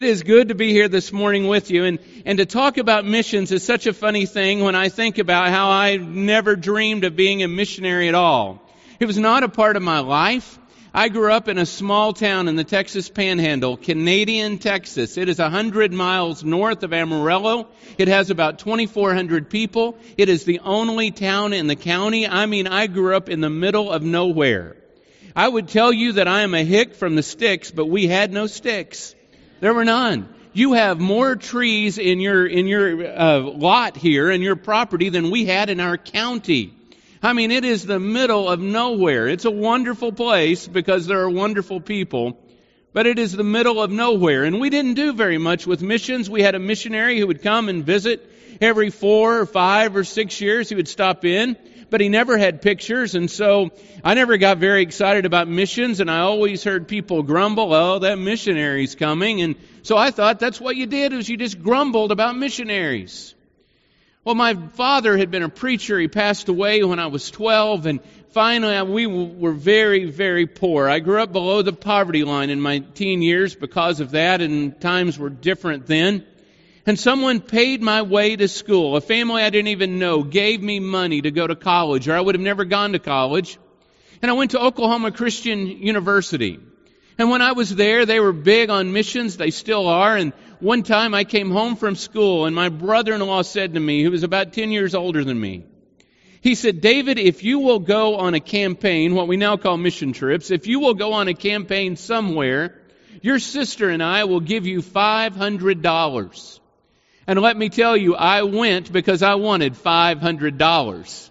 It is good to be here this morning with you, and to talk about missions is such a funny thing when I think about how I never dreamed of being a missionary at all. It was not a part of my life. I grew up in a small town in the Texas Panhandle, Canadian, Texas. It is 100 miles north of Amarillo. It has about 2,400 people. It is the only town in the county. I grew up in the middle of nowhere. I would tell you that I am a hick from the sticks, but we had no sticks. There were none. You have more trees in your lot here, in your property, than we had in our county. It is the middle of nowhere. It's a wonderful place because there are wonderful people, but it is the middle of nowhere. And we didn't do very much with missions. We had a missionary who would come and visit every 4 or 5 or 6 years. He would stop in, but he never had pictures, and so I never got very excited about missions, and I always heard people grumble, "Oh, that missionary's coming," and so I thought that's what you did, is you just grumbled about missionaries. Well, my father had been a preacher. He passed away when I was 12, and finally we were very, very poor. I grew up below the poverty line in my teen years because of that, and times were different then. And someone paid my way to school. A family I didn't even know gave me money to go to college, or I would have never gone to college. And I went to Oklahoma Christian University. And when I was there, they were big on missions. They still are. And one time I came home from school, and my brother-in-law said to me, who was about 10 years older than me, he said, "David, if you will go on a campaign," what we now call mission trips, "if you will go on a campaign somewhere, your sister and I will give you $500. And let me tell you, I went because I wanted $500.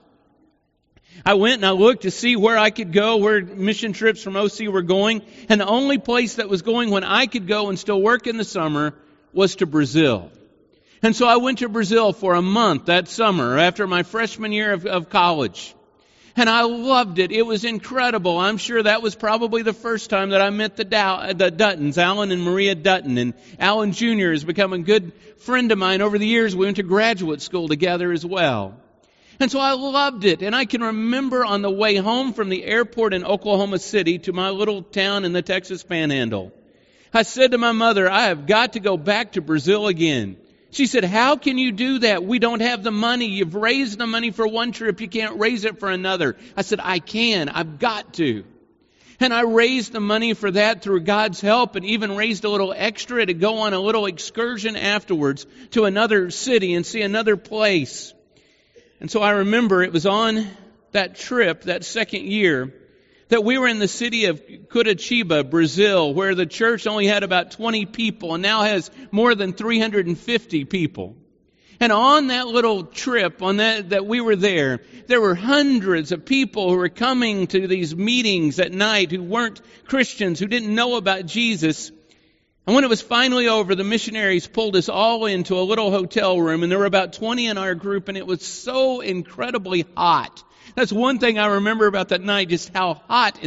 I went and I looked to see where I could go, where mission trips from OC were going. And the only place that was going when I could go and still work in the summer was to Brazil. And so I went to Brazil for a month that summer after my freshman year of college. And I loved it. It was incredible. I'm sure that was probably the first time that I met the Duttons, Alan and Maria Dutton. And Alan Jr. has become a good friend of mine over the years. We went to graduate school together as well. And so I loved it. And I can remember on the way home from the airport in Oklahoma City to my little town in the Texas Panhandle, I said to my mother, "I have got to go back to Brazil again." She said, "How can you do that? We don't have the money. You've raised the money for one trip. You can't raise it for another." I said, "I can. I've got to." And I raised the money for that through God's help, and even raised a little extra to go on a little excursion afterwards to another city and see another place. And so I remember it was on that trip, that second year, that we were in the city of Curitiba, Brazil, where the church only had about 20 people and now has more than 350 people. And on that little trip, on that we were there were hundreds of people who were coming to these meetings at night who weren't Christians, who didn't know about Jesus. And when it was finally over, the missionaries pulled us all into a little hotel room, and there were about 20 in our group, and it was so incredibly hot. That's one thing I remember about that night, just how hot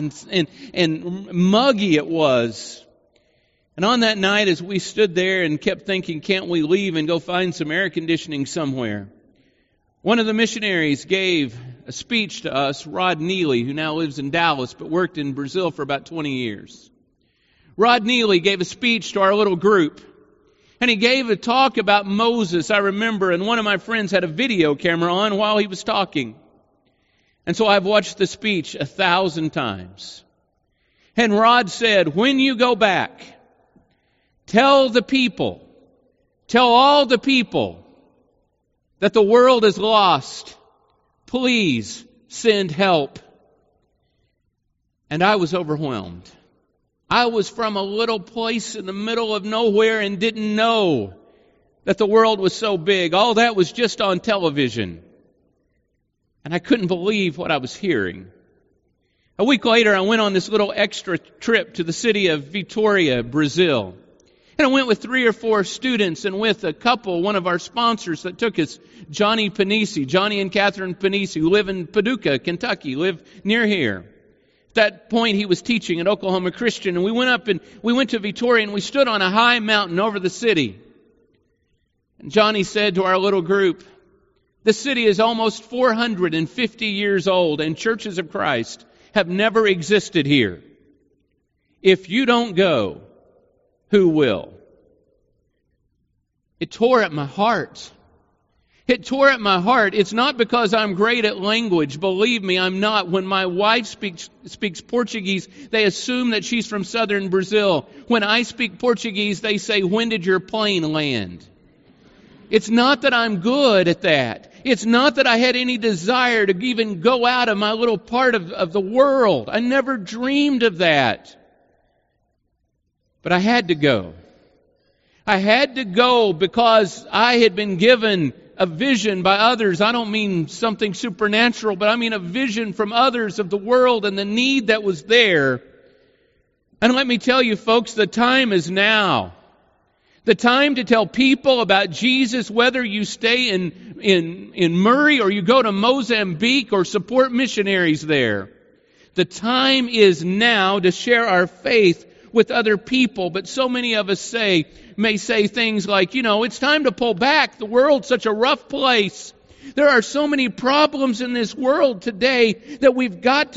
and muggy it was. And on that night, as we stood there and kept thinking, can't we leave and go find some air conditioning somewhere? One of the missionaries gave a speech to us, Rod Neely, who now lives in Dallas, but worked in Brazil for about 20 years. Rod Neely gave a speech to our little group. And he gave a talk about Moses, I remember, and one of my friends had a video camera on while he was talking. And so I've watched the speech 1,000 times. And Rod said, "When you go back, tell all the people, that the world is lost. Please send help." And I was overwhelmed. I was from a little place in the middle of nowhere and didn't know that the world was so big. All that was just on television. And I couldn't believe what I was hearing. A week later, I went on this little extra trip to the city of Vitória, Brazil. And I went with 3 or 4 students and with a couple, one of our sponsors that took us, Johnny and Catherine Panisi, who live in Paducah, Kentucky, live near here. At that point, he was teaching at Oklahoma Christian, and we went up and we went to Vitória, and we stood on a high mountain over the city. And Johnny said to our little group, "The city is almost 450 years old, and churches of Christ have never existed here. If you don't go, who will?" It tore at my heart. It tore at my heart. It's not because I'm great at language. Believe me, I'm not. When my wife speaks Portuguese, they assume that she's from southern Brazil. When I speak Portuguese, they say, "When did your plane land?" It's not that I'm good at that. It's not that I had any desire to even go out of my little part of the world. I never dreamed of that. But I had to go. I had to go because I had been given a vision by others. I don't mean something supernatural, but I mean a vision from others of the world and the need that was there. And let me tell you, folks, the time is now. The time to tell people about Jesus, whether you stay in Murray or you go to Mozambique or support missionaries there. The time is now to share our faith with other people. But so many of us may say things like, it's time to pull back. The world's such a rough place. There are so many problems in this world today that we've got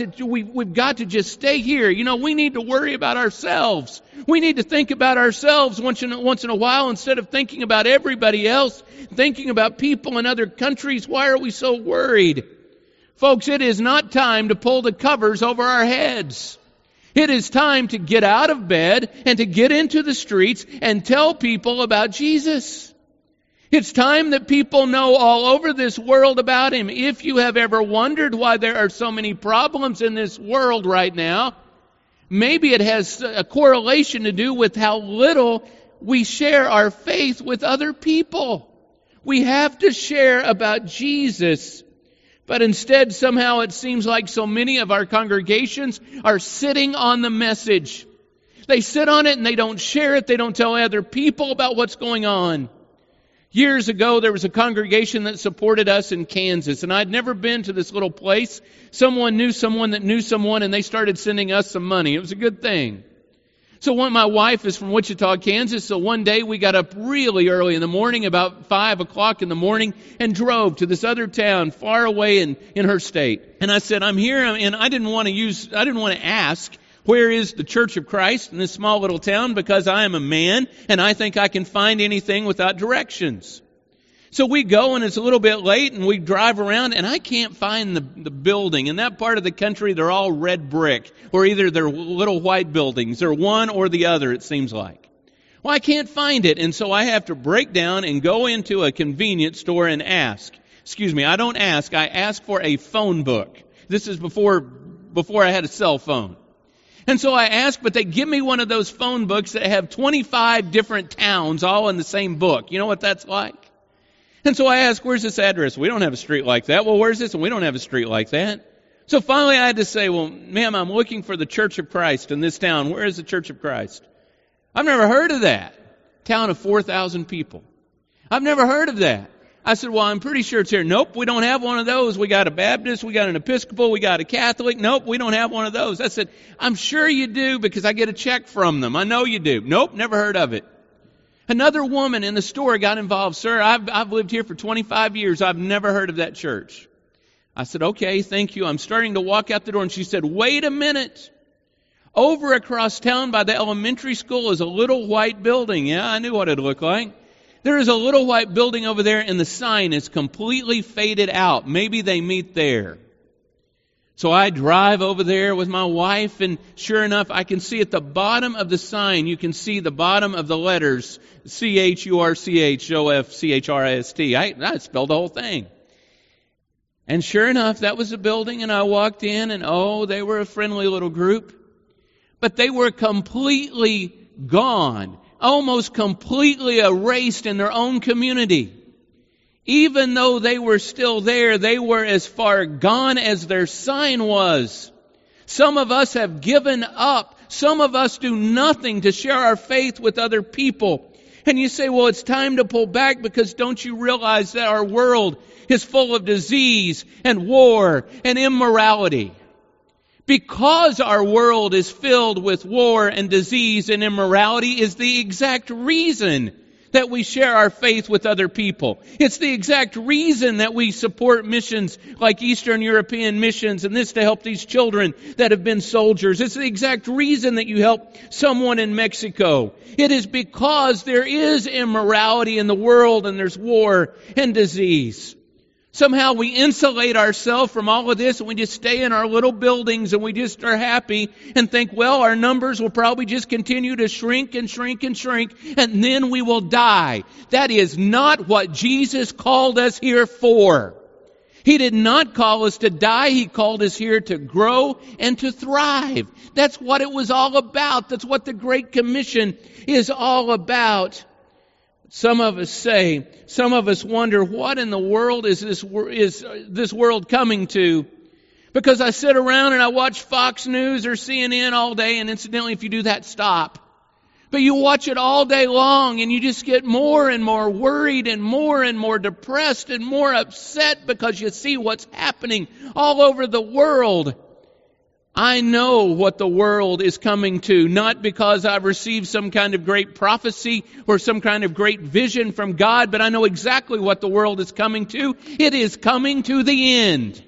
to just stay here. We need to worry about ourselves. We need to think about ourselves once in a while instead of thinking about everybody else, thinking about people in other countries. Why are we so worried? Folks, it is not time to pull the covers over our heads. It is time to get out of bed and to get into the streets and tell people about Jesus. It's time that people know all over this world about Him. If you have ever wondered why there are so many problems in this world right now, maybe it has a correlation to do with how little we share our faith with other people. We have to share about Jesus. But instead, somehow it seems like so many of our congregations are sitting on the message. They sit on it and they don't share it. They don't tell other people about what's going on. Years ago, there was a congregation that supported us in Kansas, and I'd never been to this little place. Someone knew someone that knew someone, and they started sending us some money. It was a good thing. So my wife is from Wichita, Kansas, so one day we got up really early in the morning, about 5 o'clock in the morning, and drove to this other town far away in her state. And I said, I'm here, and I didn't want to ask, where is the Church of Christ in this small little town? Because I am a man, and I think I can find anything without directions. So we go, and it's a little bit late, and we drive around, and I can't find the building. In that part of the country, they're all red brick, or either they're little white buildings, or one or the other, it seems like. Well, I can't find it, and so I have to break down and go into a convenience store and ask. Excuse me, I don't ask, I ask for a phone book. This is before I had a cell phone. And so I ask, but they give me one of those phone books that have 25 different towns all in the same book. You know what that's like? And so I ask, where's this address? We don't have a street like that. Well, where's this? And we don't have a street like that. So finally I had to say, well, ma'am, I'm looking for the Church of Christ in this town. Where is the Church of Christ? I've never heard of that. Town of 4,000 people. I've never heard of that. I said, well, I'm pretty sure it's here. Nope, we don't have one of those. We got a Baptist, we got an Episcopal, we got a Catholic. Nope, we don't have one of those. I said, I'm sure you do because I get a check from them. I know you do. Nope, never heard of it. Another woman in the store got involved. Sir, I've lived here for 25 years. I've never heard of that church. I said, okay, thank you. I'm starting to walk out the door. And she said, wait a minute. Over across town by the elementary school is a little white building. Yeah, I knew what it looked like. There is a little white building over there and the sign is completely faded out. Maybe they meet there. So I drive over there with my wife, and sure enough, I can see at the bottom of the sign, you can see the bottom of the letters, CHURCHOFCHRIST. I spelled the whole thing. And sure enough, that was the building, and I walked in, and they were a friendly little group. But they were completely gone, almost completely erased in their own community. Even though they were still there, they were as far gone as their sign was. Some of us have given up. Some of us do nothing to share our faith with other people. And you say, well, it's time to pull back because don't you realize that our world is full of disease and war and immorality? Because our world is filled with war and disease and immorality is the exact reason that we share our faith with other people. It's the exact reason that we support missions like Eastern European missions and this to help these children that have been soldiers. It's the exact reason that you help someone in Mexico. It is because there is immorality in the world and there's war and disease. Somehow we insulate ourselves from all of this and we just stay in our little buildings and we just are happy and think, well, our numbers will probably just continue to shrink and shrink and shrink and then we will die. That is not what Jesus called us here for. He did not call us to die. He called us here to grow and to thrive. That's what it was all about. That's what the Great Commission is all about. Some of us wonder, what in the world is this world coming to? Because I sit around and I watch Fox News or CNN all day, and incidentally, if you do that, stop. But you watch it all day long, and you just get more and more worried and more depressed and more upset because you see what's happening all over the world. I know what the world is coming to, not because I've received some kind of great prophecy or some kind of great vision from God, but I know exactly what the world is coming to. It is coming to the end.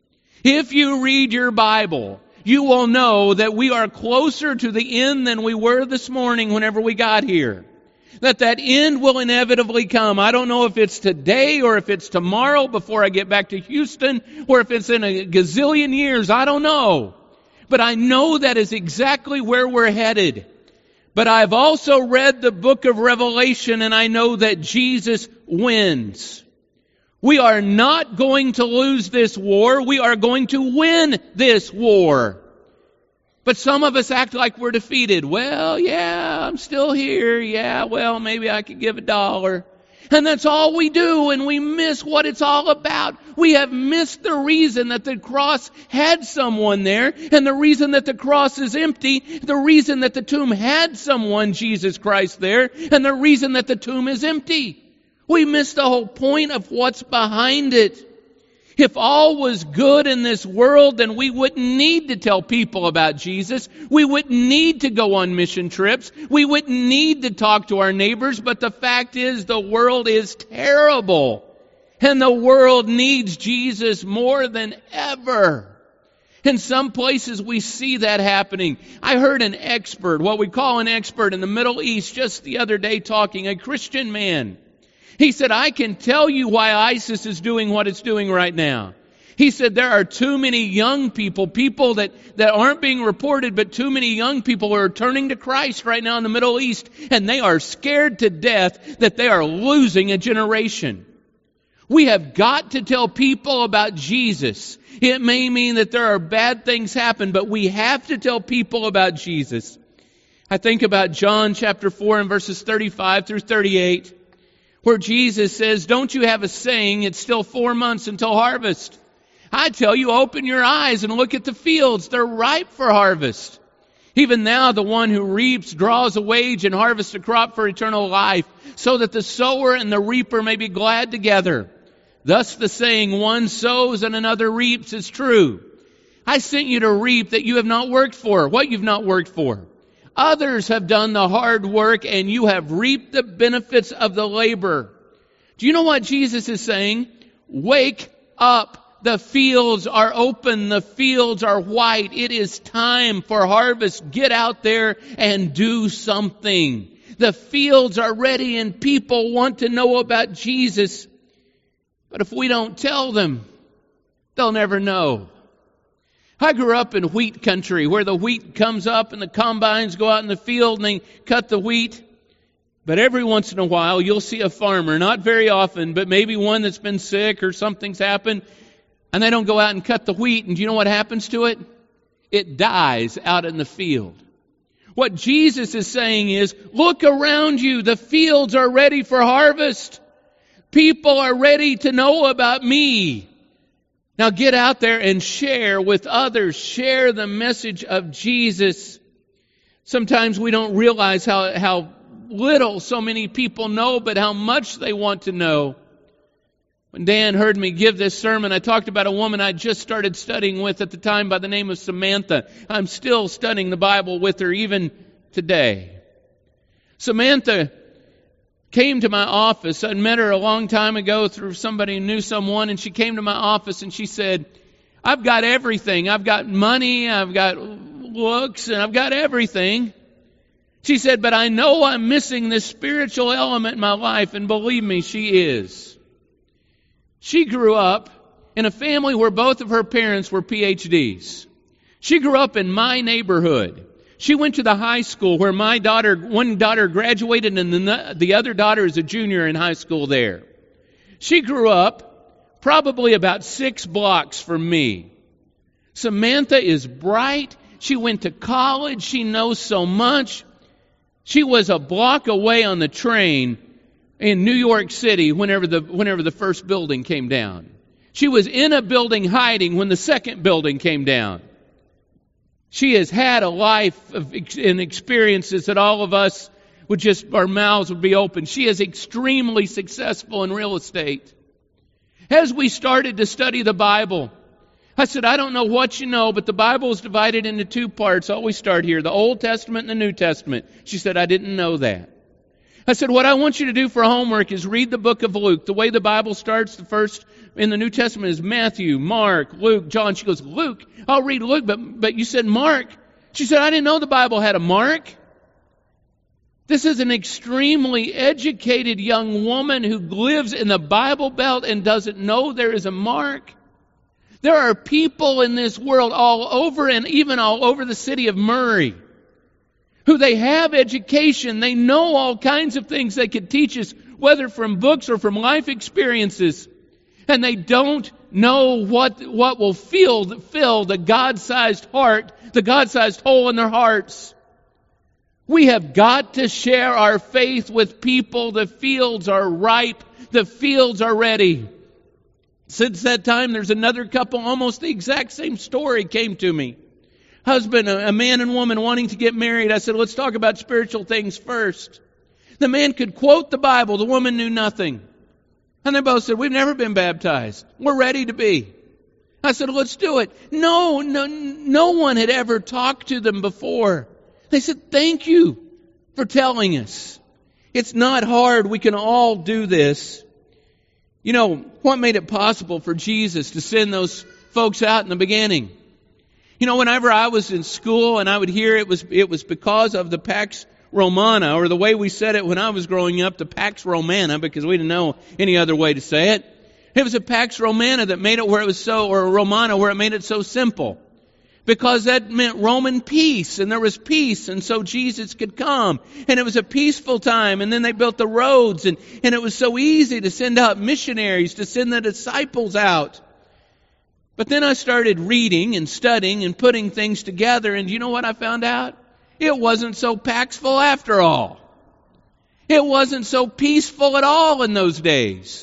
If you read your Bible, you will know that we are closer to the end than we were this morning whenever we got here. That end will inevitably come. I don't know if it's today or if it's tomorrow before I get back to Houston or if it's in a gazillion years. I don't know. But I know that is exactly where we're headed. But I've also read the book of Revelation and I know that Jesus wins. We are not going to lose this war. We are going to win this war. But some of us act like we're defeated. Well, yeah, I'm still here. Yeah, well, maybe I could give $1. And that's all we do, and we miss what it's all about. We have missed the reason that the cross had someone there, and the reason that the cross is empty, the reason that the tomb had someone, Jesus Christ, there, and the reason that the tomb is empty. We miss the whole point of what's behind it. If all was good in this world, then we wouldn't need to tell people about Jesus. We wouldn't need to go on mission trips. We wouldn't need to talk to our neighbors. But the fact is, the world is terrible. And the world needs Jesus more than ever. In some places we see that happening. I heard an expert, what we call an expert in the Middle East, just the other day talking, a Christian man. He said, I can tell you why ISIS is doing what it's doing right now. He said there are too many young people that aren't being reported, but too many young people are turning to Christ right now in the Middle East, and they are scared to death that they are losing a generation. We have got to tell people about Jesus. It may mean that there are bad things happen, but we have to tell people about Jesus. I think about John chapter 4 and verses 35 through 38. Where Jesus says, don't you have a saying, it's still 4 months until harvest? I tell you, open your eyes and look at the fields. They're ripe for harvest. Even now, the one who reaps draws a wage and harvests a crop for eternal life, so that the sower and the reaper may be glad together. Thus the saying, one sows and another reaps, is true. I sent you to reap that you have not worked for. What you've not worked for? Others have done the hard work and you have reaped the benefits of the labor. Do you know what Jesus is saying? Wake up. The fields are open. The fields are white. It is time for harvest. Get out there and do something. The fields are ready and people want to know about Jesus. But if we don't tell them, they'll never know. I grew up in wheat country where the wheat comes up and the combines go out in the field and they cut the wheat. But every once in a while you'll see a farmer, not very often, but maybe one that's been sick or something's happened, and they don't go out and cut the wheat. And do you know what happens to it? It dies out in the field. What Jesus is saying is, look around you. The fields are ready for harvest. People are ready to know about me. Now get out there and share with others. Share the message of Jesus. Sometimes we don't realize how little so many people know, but how much they want to know. When Dan heard me give this sermon, I talked about a woman I just started studying with at the time by the name of Samantha. I'm still studying the Bible with her even today. Samantha came to my office. I'd met her a long time ago through somebody who knew someone, and she came to my office and she said, I've got everything. I've got money, I've got looks, and I've got everything. She said, but I know I'm missing this spiritual element in my life, and believe me, she is. She grew up in a family where both of her parents were PhDs. She grew up in my neighborhood. She went to the high school where one daughter graduated and the other daughter is a junior in high school there. She grew up probably about 6 blocks from me. Samantha is bright. She went to college. She knows so much. She was a block away on the train in New York City whenever the first building came down. She was in a building hiding when the second building came down. She has had a life and experiences that all of us our mouths would be open. She is extremely successful in real estate. As we started to study the Bible, I said, I don't know what you know, but the Bible is divided into 2 parts. I always start here, the Old Testament and the New Testament. She said, I didn't know that. I said, what I want you to do for homework is read the book of Luke. The way the Bible starts, the first in the New Testament is Matthew, Mark, Luke, John. She goes, Luke, I'll read Luke, but you said Mark. She said, I didn't know the Bible had a Mark. This is an extremely educated young woman who lives in the Bible Belt and doesn't know there is a Mark. There are people in this world all over and even all over the city of Murray who they have education. They know all kinds of things they could teach us, whether from books or from life experiences. And they don't know what will fill the God-sized heart, the God-sized hole in their hearts. We have got to share our faith with people. The fields are ripe. The fields are ready. Since that time, there's another couple, almost the exact same story came to me. Husband, a man and woman wanting to get married. I said, let's talk about spiritual things first. The man could quote the Bible. The woman knew nothing. And they both said, we've never been baptized. We're ready to be. I said, let's do it. No one had ever talked to them before. They said, thank you for telling us. It's not hard. We can all do this. You know, what made it possible for Jesus to send those folks out in the beginning? You know, whenever I was in school and I would hear it was because of the Pax Romana, or the way we said it when I was growing up, the Pax Romana, because we didn't know any other way to say it. It was a Pax Romana that made it where it was so, or a Romana where it made it so simple. Because that meant Roman peace, and there was peace, and so Jesus could come. And it was a peaceful time, and then they built the roads, and it was so easy to send out missionaries, to send the disciples out. But then I started reading and studying and putting things together, and you know what I found out? It wasn't so paxful after all. It wasn't so peaceful at all in those days.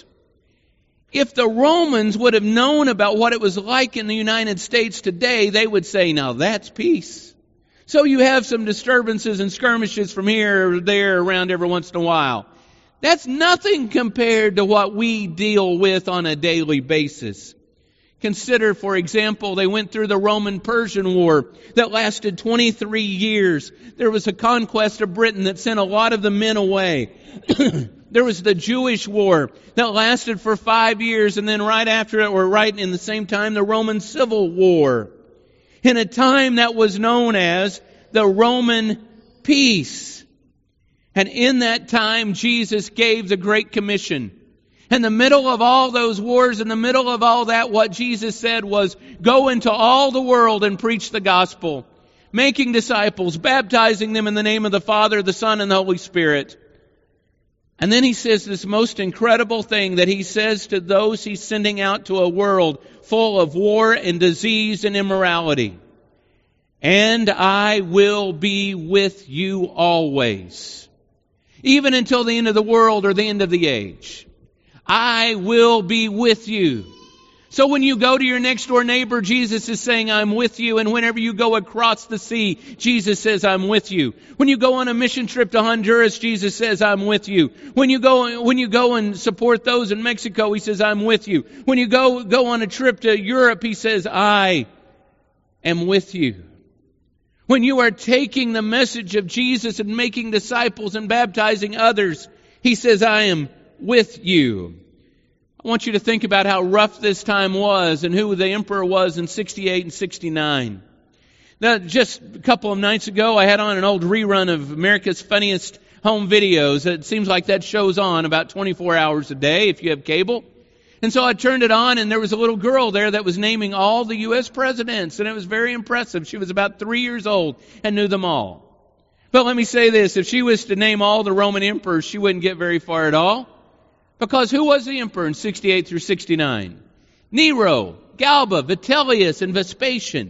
If the Romans would have known about what it was like in the United States today, they would say, now that's peace. So you have some disturbances and skirmishes from here or there around every once in a while. That's nothing compared to what we deal with on a daily basis. Consider, for example, they went through the Roman-Persian War that lasted 23 years. There was a conquest of Britain that sent a lot of the men away. There was the Jewish War that lasted for 5 years, and then right after it, or right in the same time, the Roman Civil War. In a time that was known as the Roman peace. And in that time, Jesus gave the Great Commission. In the middle of all those wars, in the middle of all that, what Jesus said was, go into all the world and preach the gospel, making disciples, baptizing them in the name of the Father, the Son, and the Holy Spirit. And then he says this most incredible thing that he says to those he's sending out to a world full of war and disease and immorality. And I will be with you always, even until the end of the world or the end of the age. I will be with you. So when you go to your next door neighbor, Jesus is saying, I'm with you. And whenever you go across the sea, Jesus says, I'm with you. When you go on a mission trip to Honduras, Jesus says, I'm with you. When you go and support those in Mexico, he says, I'm with you. When you go on a trip to Europe, he says, I am with you. When you are taking the message of Jesus and making disciples and baptizing others, He says, I am with you. I want you to think about how rough this time was and who the emperor was in 68 and 69. Now, just a couple of nights ago, I had on an old rerun of America's Funniest Home Videos. It seems like that show's on about 24 hours a day if you have cable. And so I turned it on, and there was a little girl there that was naming all the U.S. presidents, and it was very impressive. She was about 3 years old and knew them all. But let me say this, if she was to name all the Roman emperors, she wouldn't get very far at all. Because who was the emperor in 68 through 69? Nero, Galba, Vitellius, and Vespasian.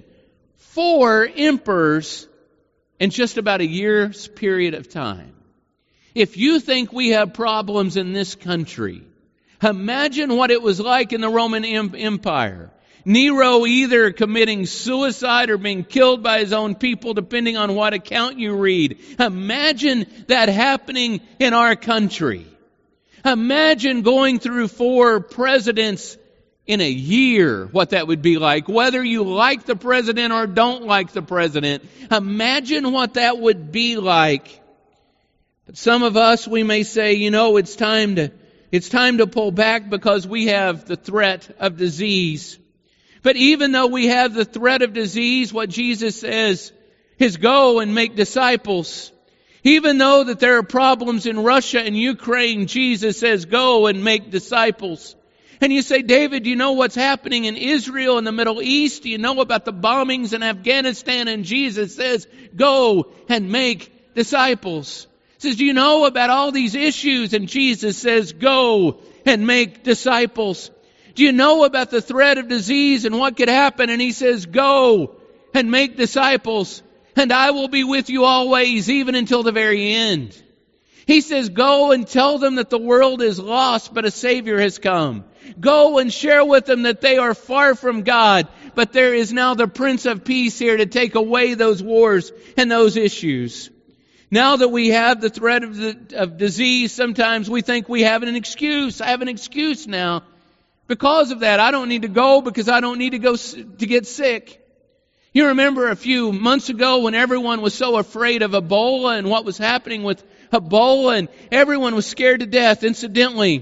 4 emperors in just about a year's period of time. If you think we have problems in this country, imagine what it was like in the Roman Empire. Nero either committing suicide or being killed by his own people, depending on what account you read. Imagine that happening in our country. Imagine going through 4 presidents in a year, what that would be like. Whether you like the president or don't like the president, imagine what that would be like. But some of us, we may say, it's time to pull back because we have the threat of disease. But even though we have the threat of disease, what Jesus says is go and make disciples. Even though that there are problems in Russia and Ukraine, Jesus says go and make disciples. And you say, David, do you know what's happening in Israel and the Middle East? Do you know about the bombings in Afghanistan? And Jesus says, go and make disciples. He says, do you know about all these issues? And Jesus says, go and make disciples. Do you know about the threat of disease and what could happen? And he says, go and make disciples. And I will be with you always, even until the very end. He says, go and tell them that the world is lost, but a Savior has come. Go and share with them that they are far from God, but there is now the Prince of Peace here to take away those wars and those issues. Now that we have the threat of disease, sometimes we think we have an excuse. I have an excuse now. Because of that, I don't need to go because I don't need to go to get sick. You remember a few months ago when everyone was so afraid of Ebola and what was happening with Ebola, and everyone was scared to death. Incidentally,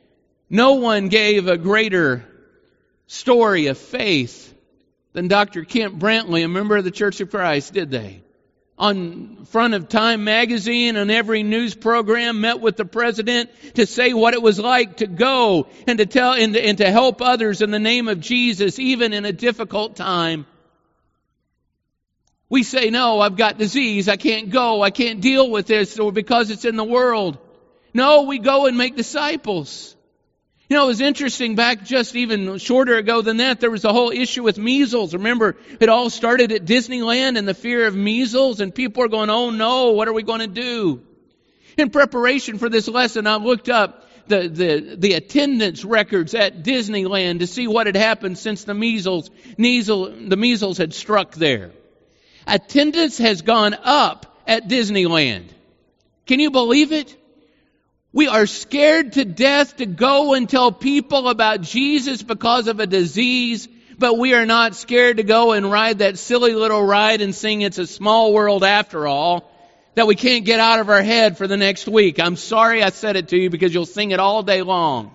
no one gave a greater story of faith than Dr. Kent Brantley, a member of the Church of Christ, did they? On front of Time magazine and every news program, met with the president to say what it was like to go and to tell and to help others in the name of Jesus, even in a difficult time. We say, no, I've got disease. I can't go. I can't deal with this or because it's in the world. No, we go and make disciples. It was interesting back just even shorter ago than that, there was a whole issue with measles. Remember, it all started at Disneyland and the fear of measles, and people are going, oh no, what are we going to do? In preparation for this lesson, I looked up the attendance records at Disneyland to see what had happened since the measles had struck there. Attendance has gone up at Disneyland. Can you believe it? We are scared to death to go and tell people about Jesus because of a disease, but we are not scared to go and ride that silly little ride and sing It's a Small World After All that we can't get out of our head for the next week. I'm sorry I said it to you because you'll sing it all day long.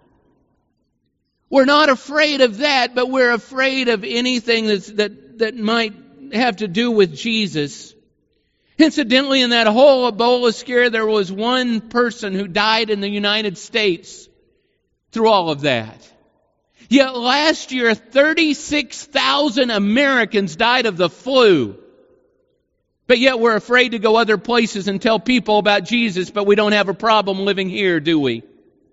We're not afraid of that, but we're afraid of anything that might have to do with Jesus. Incidentally, in that whole Ebola scare, there was one person who died in the United States through all of that. Yet last year, 36,000 Americans died of the flu. But yet we're afraid to go other places and tell people about Jesus, but we don't have a problem living here, do we?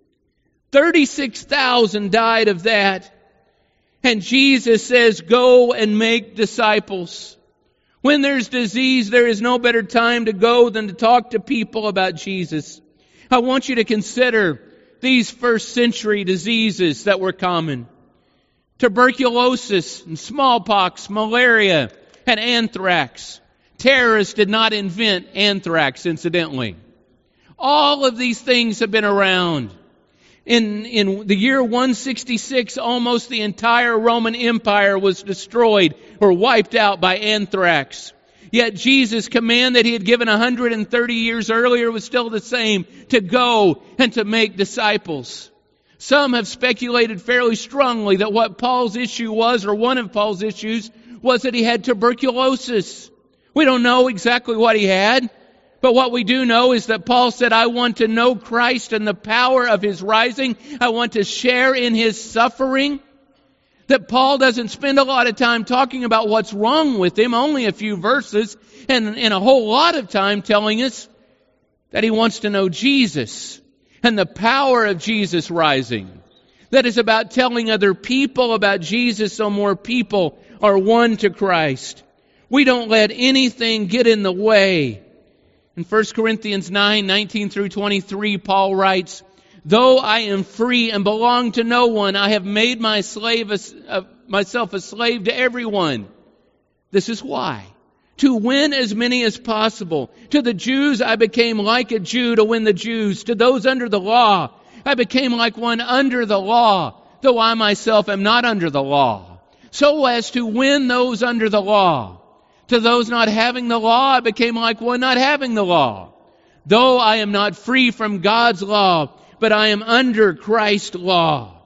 36,000 died of that. And Jesus says, go and make disciples. When there's disease, there is no better time to go than to talk to people about Jesus. I want you to consider these first century diseases that were common. Tuberculosis and smallpox, malaria, and anthrax. Terrorists did not invent anthrax, incidentally. All of these things have been around. In the year 166, almost the entire Roman Empire was destroyed or wiped out by anthrax. Yet Jesus' command that he had given 130 years earlier was still the same, to go and to make disciples. Some have speculated fairly strongly that what Paul's issue was, or one of Paul's issues, was that he had tuberculosis. We don't know exactly what he had, but what we do know is that Paul said, I want to know Christ and the power of His rising. I want to share in His suffering. That Paul doesn't spend a lot of time talking about what's wrong with him, only a few verses, and a whole lot of time telling us that he wants to know Jesus and the power of Jesus rising. That is about telling other people about Jesus so more people are won to Christ. We don't let anything get in the way. In 1 Corinthians 9:19 through 23, Paul writes, though I am free and belong to no one, I have made myself a slave to everyone. This is why. To win as many as possible. To the Jews I became like a Jew to win the Jews. To those under the law I became like one under the law, though I myself am not under the law, so as to win those under the law. To those not having the law I became like one not having the law, though I am not free from God's law, but I am under Christ's law.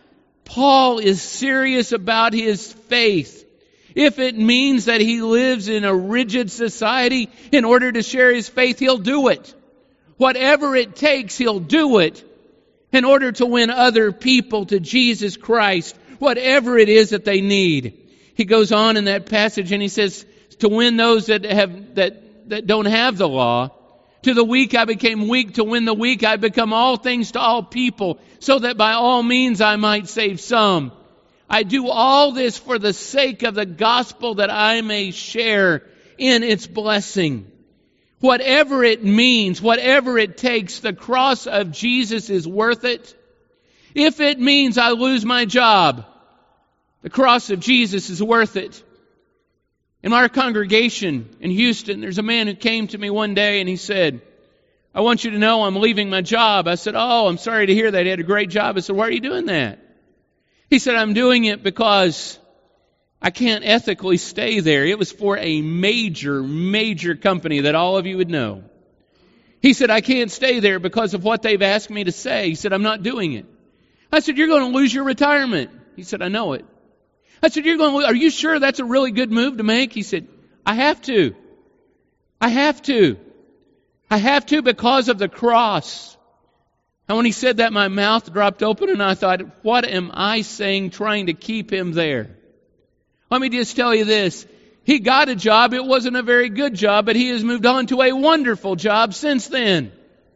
Paul is serious about his faith. If it means that he lives in a rigid society in order to share his faith, he'll do it. Whatever it takes, he'll do it in order to win other people to Jesus Christ, whatever it is that they need. He goes on in that passage and he says, to win those that don't have the law. To the weak I became weak, to win the weak I become all things to all people, so that by all means I might save some. I do all this for the sake of the gospel, that I may share in its blessing. Whatever it means, whatever it takes, the cross of Jesus is worth it. If it means I lose my job, the cross of Jesus is worth it. In our congregation in Houston, there's a man who came to me one day and he said, I want you to know I'm leaving my job. I said, oh, I'm sorry to hear that. He had a great job. I said, why are you doing that? He said, I'm doing it because I can't ethically stay there. It was for a major company that all of you would know. He said, I can't stay there because of what they've asked me to say. He said, I'm not doing it. I said, you're going to lose your retirement. He said, I know it. I said, are you sure that's a really good move to make? He said, I have to. I have to. I have to because of the cross. And when he said that, my mouth dropped open and I thought, what am I saying trying to keep him there? Let me just tell you this. He got a job. It wasn't a very good job, but he has moved on to a wonderful job since then.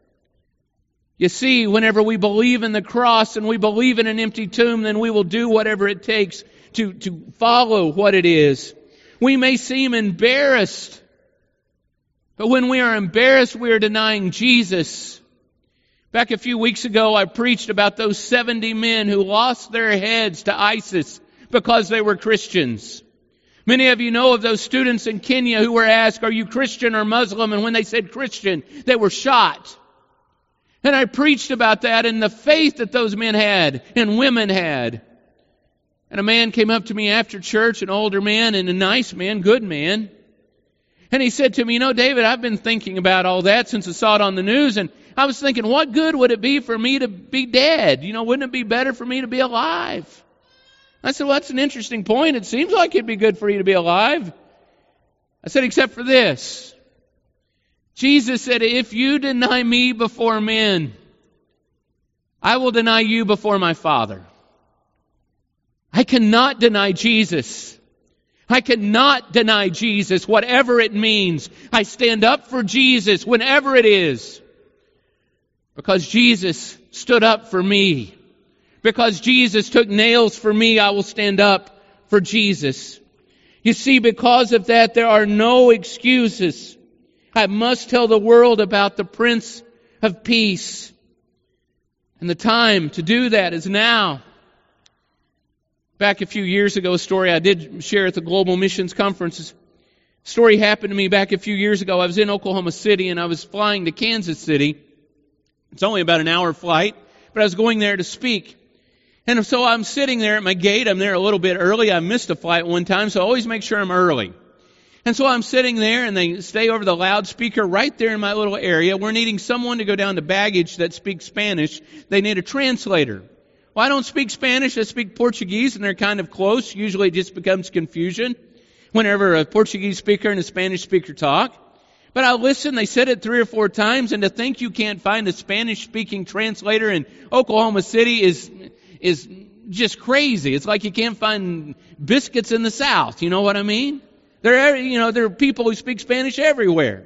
You see, whenever we believe in the cross and we believe in an empty tomb, then we will do whatever it takes to follow what it is. We may seem embarrassed, but when we are embarrassed, we are denying Jesus. Back a few weeks ago, I preached about those 70 men who lost their heads to ISIS because they were Christians. Many of you know of those students in Kenya who were asked, are you Christian or Muslim? And when they said Christian, they were shot. And I preached about that and the faith that those men had and women had. And a man came up to me after church, an older man and a nice man, good man. And he said to me, David, I've been thinking about all that since I saw it on the news. And I was thinking, what good would it be for me to be dead? Wouldn't it be better for me to be alive? I said, well, that's an interesting point. It seems like it'd be good for you to be alive. I said, except for this. Jesus said, if you deny me before men, I will deny you before my Father. I cannot deny Jesus. I cannot deny Jesus, whatever it means. I stand up for Jesus whenever it is. Because Jesus stood up for me. Because Jesus took nails for me, I will stand up for Jesus. You see, because of that, there are no excuses. I must tell the world about the Prince of Peace. And the time to do that is now. Back a few years ago, a story I did share at the Global Missions Conference. A story happened to me back a few years ago. I was in Oklahoma City and I was flying to Kansas City. It's only about an hour flight, but I was going there to speak. And so I'm sitting there at my gate. I'm there a little bit early. I missed a flight one time, so I always make sure I'm early. And so I'm sitting there, and they stay over the loudspeaker right there in my little area. We're needing someone to go down to baggage that speaks Spanish. They need a translator. Well, I don't speak Spanish. I speak Portuguese, and they're kind of close. Usually it just becomes confusion whenever a Portuguese speaker and a Spanish speaker talk. But I listen. They said it 3 or 4 times, and to think you can't find a Spanish-speaking translator in Oklahoma City is just crazy. It's like you can't find biscuits in the South. You know what I mean? There are people who speak Spanish everywhere.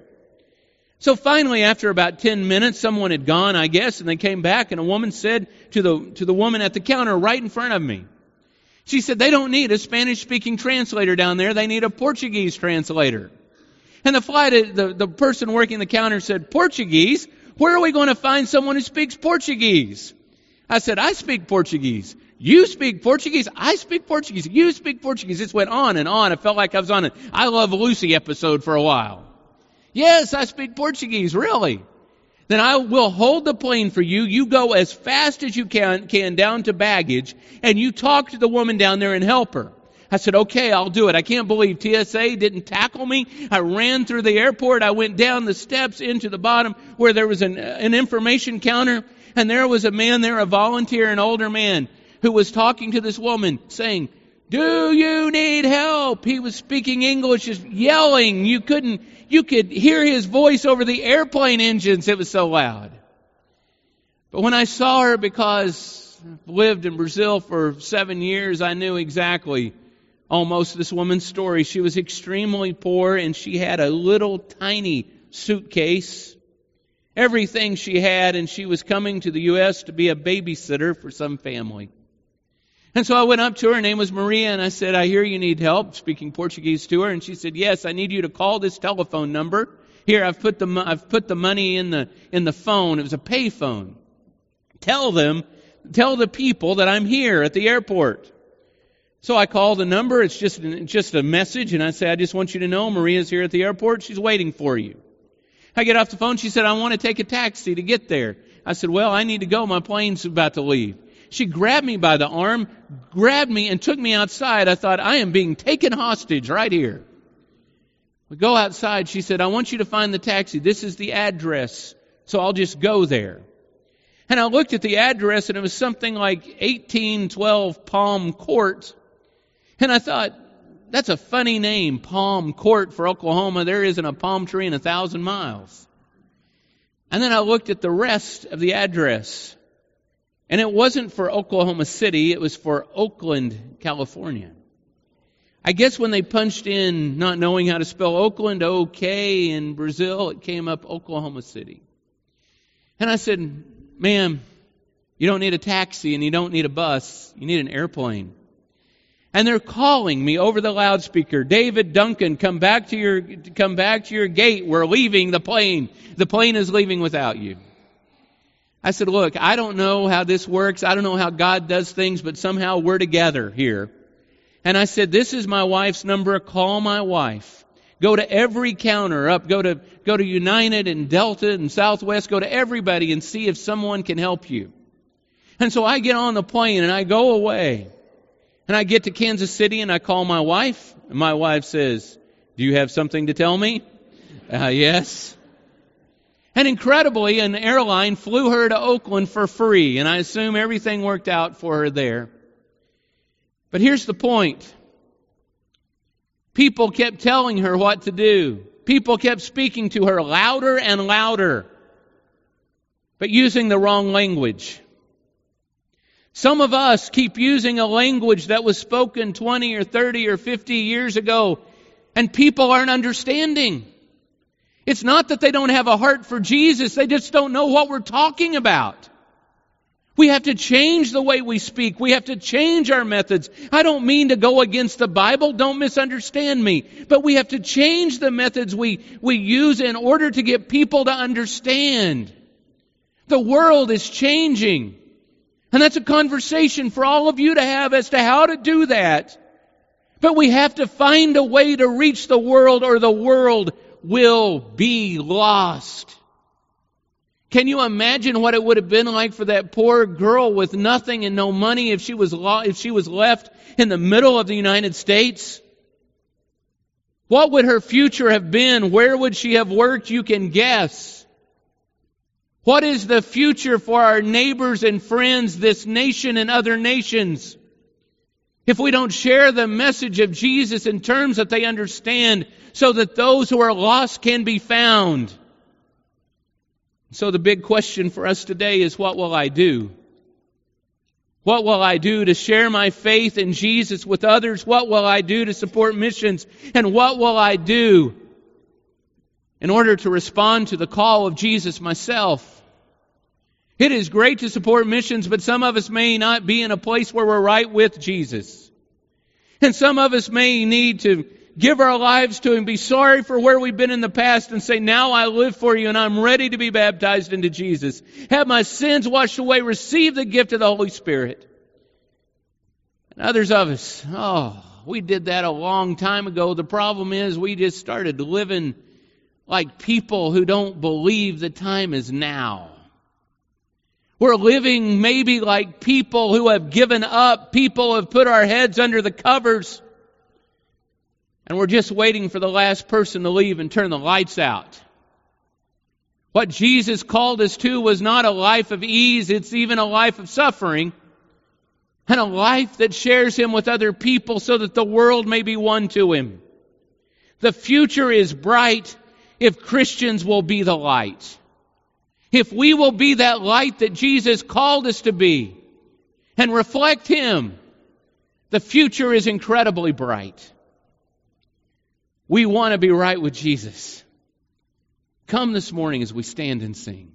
So finally, after about 10 minutes, someone had gone, I guess, and they came back, and a woman said to the woman at the counter right in front of me, she said, they don't need a Spanish-speaking translator down there. They need a Portuguese translator. And the person working the counter said, Portuguese? Where are we going to find someone who speaks Portuguese? I said, I speak Portuguese. You speak Portuguese? I speak Portuguese. You speak Portuguese. This went on and on. I felt like I was on an I Love Lucy episode for a while. Yes, I speak Portuguese. Really? Then I will hold the plane for you. You go as fast as you can down to baggage, and you talk to the woman down there and help her. I said, okay, I'll do it. I can't believe TSA didn't tackle me. I ran through the airport. I went down the steps into the bottom where there was an information counter, and there was a man there, a volunteer, an older man, who was talking to this woman saying, do you need help? He was speaking English, just yelling. You could hear his voice over the airplane engines. It was so loud. But when I saw her, because I've lived in Brazil for 7 years, I knew exactly almost this woman's story. She was extremely poor, and she had a little tiny suitcase, everything she had, and she was coming to the U.S. to be a babysitter for some family. And so I went up to her name was Maria, and I said, I hear you need help, speaking Portuguese to her. And she said, yes, I need you to call this telephone number. Here, I've put the money in the phone. It was a pay phone. Tell the people that I'm here at the airport. So I call the number. It's just a message, and I say, I just want you to know Maria's here at the airport. She's waiting for you. I get off the phone. She said, I want to take a taxi to get there. I said, well, I need to go. My plane's about to leave. She grabbed me by the arm, grabbed me, and took me outside. I thought, I am being taken hostage right here. We go outside. She said, I want you to find the taxi. This is the address, so I'll just go there. And I looked at the address, and it was something like 1812 Palm Court. And I thought, that's a funny name, Palm Court for Oklahoma. There isn't a palm tree in 1,000 miles. And then I looked at the rest of the address. And it wasn't for Oklahoma City, it was for Oakland, California. I guess when they punched in, not knowing how to spell Oakland, OK, in Brazil, it came up Oklahoma City. And I said, ma'am, you don't need a taxi and you don't need a bus, you need an airplane. And they're calling me over the loudspeaker, David Duncan, come back to your gate, we're leaving the plane. The plane is leaving without you. I said, look, I don't know how this works. I don't know how God does things, but somehow we're together here. And I said, this is my wife's number. Call my wife. Go to every counter up. Go to United and Delta and Southwest. Go to everybody and see if someone can help you. And so I get on the plane and I go away. And I get to Kansas City and I call my wife. And my wife says, do you have something to tell me? Yes. And incredibly, an airline flew her to Oakland for free, and I assume everything worked out for her there. But here's the point. People kept telling her what to do. People kept speaking to her louder and louder, but using the wrong language. Some of us keep using a language that was spoken 20 or 30 or 50 years ago, and people aren't understanding. It's not that they don't have a heart for Jesus. They just don't know what we're talking about. We have to change the way we speak. We have to change our methods. I don't mean to go against the Bible. Don't misunderstand me. But we have to change the methods we use in order to get people to understand. The world is changing. And that's a conversation for all of you to have as to how to do that. But we have to find a way to reach the world, or the world will be lost. Can you imagine what it would have been like for that poor girl with nothing and no money if she was left in the middle of the United States? What would her future have been? Where would she have worked? You can guess. What is the future for our neighbors and friends, this nation and other nations? If we don't share the message of Jesus in terms that they understand, so that those who are lost can be found. So the big question for us today is, what will I do? What will I do to share my faith in Jesus with others? What will I do to support missions? And what will I do in order to respond to the call of Jesus myself? It is great to support missions, but some of us may not be in a place where we're right with Jesus. And some of us may need to give our lives to Him, be sorry for where we've been in the past, and say, now I live for You and I'm ready to be baptized into Jesus. Have my sins washed away, receive the gift of the Holy Spirit. And others of us, we did that a long time ago. The problem is we just started living like people who don't believe the time is now. We're living maybe like people who have given up, people who have put our heads under the covers, and we're just waiting for the last person to leave and turn the lights out. What Jesus called us to was not a life of ease, it's even a life of suffering, and a life that shares Him with other people so that the world may be won to Him. The future is bright if Christians will be the light. If we will be that light that Jesus called us to be and reflect Him, the future is incredibly bright. We want to be right with Jesus. Come this morning as we stand and sing.